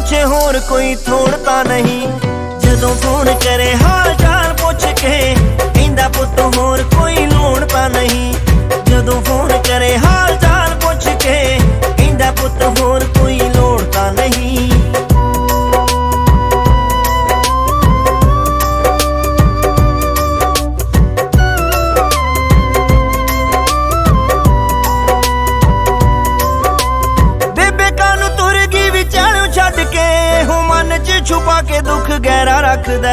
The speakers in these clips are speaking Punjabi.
ਪੁੱਛੇ ਹੋਰ ਕੋਈ ਥੋੜ ਤਾਂ ਨਹੀਂ। ਜਦੋਂ ਫੋਨ ਕਰੇ ਹਾਲ ਚਾਲ ਪੁੱਛ ਕੇ ਕਹਿੰਦਾ ਪੁੱਤ ਹੋਰ ਕੋਈ ਲੋੜ ਤਾਂ ਨਹੀਂ। ਜਦੋਂ ਫੋਨ ਕਰੇ ਹਾਲ ਚਾਲ ਪੁੱਛ ਕੇ ਕਹਿੰਦਾ ਪੁੱਤ ਹੋਰ ਕੋਈ ਲੋੜ ਤਾਂ ਨਹੀਂ। ਛੁਪਾ ਕੇ ਦੁੱਖ ਗਹਿਰਾ ਰੱਖਦਾ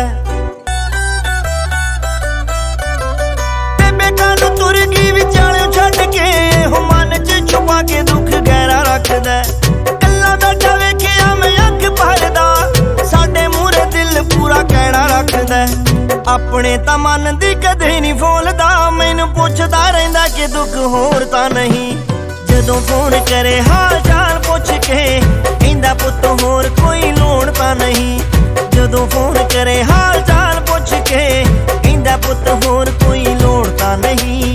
ਬੇਬੇ ਕਾਨੂੰ ਤੁਰ ਗਈ ਵਿਚਾਲਿਓਂ ਛੱਡ ਕੇ ਉਹ ਮਨ 'ਚ ਛੁਪਾ ਕੇ ਦੁੱਖ ਗਹਿਰਾ ਰੱਖਦਾ। ਕੱਲਾ ਬੈਠਾ ਵੇਖਿਆ ਮੈਂ ਅੱਖ ਭਰਦਾ ਸਾਡੇ ਮੂਹਰੇ ਦਿਲ ਪੂਰਾ ਕਹਿਣਾ ਰੱਖਦਾ। ਆਪਣੇ ਤਾਂ ਮਨ ਦੀ ਕਦੇ ਨਹੀਂ ਫੋਲਦਾ ਮੈਨੂੰ ਪੁੱਛਦਾ ਰਹਿੰਦਾ ਕਿ ਦੁੱਖ ਹੋਰ ਤਾਂ ਨਹੀਂ। ਜਦੋਂ ਫੋਨ ਕਰੇ ਹਾਲ ਚਾਲ ਪੁੱਛ ਕੇ ਕਹਿੰਦਾ ਪੁੱਤ ਹੋਰ ਕੋਈ ਲੋੜ ਤਾਂ ਨਹੀਂ। ਜਦੋਂ ਫੋਨ ਕਰੇ ਹਾਲ ਚਾਲ ਪੁੱਛ ਕੇ ਕਹਿੰਦਾ ਪੁੱਤ ਹੋਰ ਕੋਈ ਲੋੜ ਤਾਂ ਨਹੀਂ।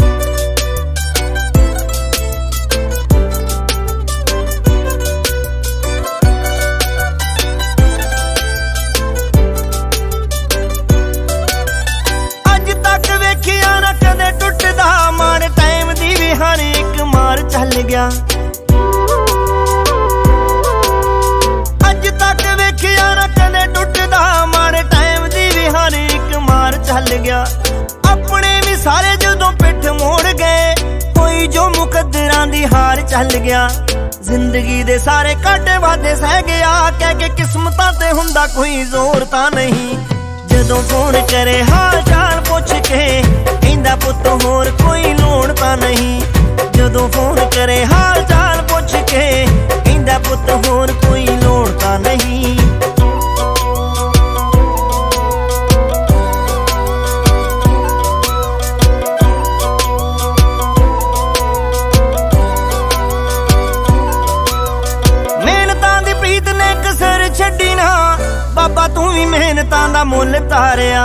ਅੱਜ ਤੱਕ ਵੇਖਿਆ ਨਾ ਕਦੇ ਟੁੱਟਦਾ ਮਾੜੇ ਟਾਈਮ ਦੀ ਵੀ ਹਰ ਇੱਕ ਮਾਰ ਚੱਲ ਗਿਆ। ਅੱਜ ਤੱਕ ਵੇਖਿਆ ਨਾ ਕਦੇ ਟੁੱਟਦਾ ਮਾੜੇ ਟਾਈਮ ਦੀ ਵੀ ਹਰ ਇੱਕ ਮਾਰ ਚੱਲ ਗਿਆ। ਆਪਣੇ ਵੀ ਸਾਰੇ ਜਦੋਂ ਪਿੱਠ ਮੋੜ ਗਏ ਕੋਈ ਜੋ ਮੁਕੱਦਰਾਂ ਦੀ ਹਾਰ ਚੱਲ ਗਿਆ। ਜ਼ਿੰਦਗੀ ਦੇ ਸਾਰੇ ਘਾਟੇ ਵਾਧੇ ਸਹਿ ਗਿਆ ਕਹਿ ਕੇ ਕਿਸਮਤਾਂ ਤੇ ਹੁੰਦਾ ਕੋਈ ਜ਼ੋਰ ਤਾਂ ਨਹੀਂ। ਜਦੋਂ ਫੋਨ ਕਰੇ ਹਾਲ ਚਾਲ ਪੁੱਛ ਕੇ ਕਹਿੰਦਾ ਪੁੱਤ ਹੋਰ ਕੋਈ ਲੋੜ ਤਾਂ ਨਹੀਂ। ਜਦੋਂ ਫੋਨ ਕਰੇ ਹਾਲ ਚਾਲ ਪੁੱਛ ਕੇ ਕਹਿੰਦਾ ਪੁੱਤ ਹੋਰ ਕੋਈ ਲੋੜ ਤਾਂ ਨਹੀਂ। ਮਿਹਨਤਾਂ ਦੀ ਪ੍ਰੀਤ ਨੇ ਕਸਰ ਛੱਡੀ ਨਾ ਬਾਬਾ ਤੂੰ ਵੀ ਮਿਹਨਤਾਂ ਦਾ ਮੁੱਲ ਤਾਰਿਆ।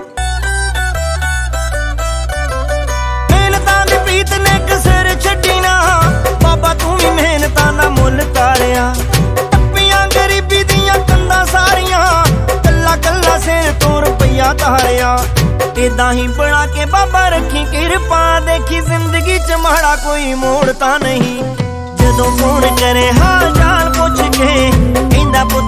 ਮਿਹਨਤਾਂ ਦੀ ਪ੍ਰੀਤ ਨੇ ਕਸਰ ਛੱਡੀ ਨਾ ਬਾਬਾ ਤੂੰ ਵੀ ਮਿਹਨਤਾਂ ਦਾ ਮੁੱਲ ਤਾਰਿਆ। ਟੱਪੀਆਂ ਗਰੀਬੀ ਦੀਆਂ ਕੰਧਾਂ ਸਾਰੀਆਂ ਕੱਲਾ ਕੱਲਾ ਸਿਰ ਤੋਂ ਰੁਪਈਆ ਤਾਰਿਆ। ਏਦਾਂ ਹੀ ਬਣਾ ਕੇ ਬਾਬਾ ਰੱਖੀ ਕਿਰਪਾ ਦੇਖੀ ਜ਼ਿੰਦਗੀ 'ਚ ਮਾੜਾ ਕੋਈ ਮੋੜ ਤਾਂ ਨਹੀਂ। ਜਦੋਂ ਫੋਨ ਕਰੇ ਹਾਲ ਚਾਲ ਪੁੱਛ ਕੇ ਕਹਿੰਦਾ